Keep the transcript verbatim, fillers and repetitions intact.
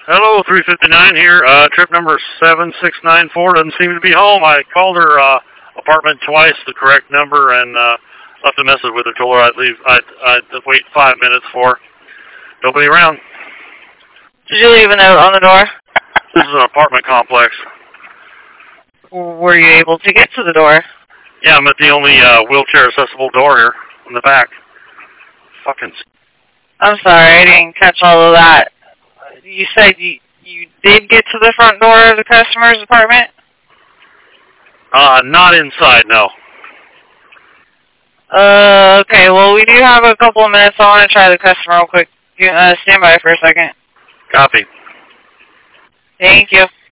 Hello, three fifty-nine here. Uh, trip number seven six nine four doesn't seem to be home. I called her uh, apartment twice, the correct number, and uh, left a message with her. Told her I'd leave. I'd, I'd wait five minutes for her. Nobody around. Did you leave a note on the door? This is an apartment complex. Were you able to get to the door? Yeah, I'm at the only uh, wheelchair accessible door here in the back. Fucking. I'm sorry, I didn't catch all of that. You said you, you did get to the front door of the customer's apartment? Uh, not inside, no. Uh, okay, well, we do have a couple of minutes. I want to try the customer real quick. Uh, stand by for a second. Copy. Thank you.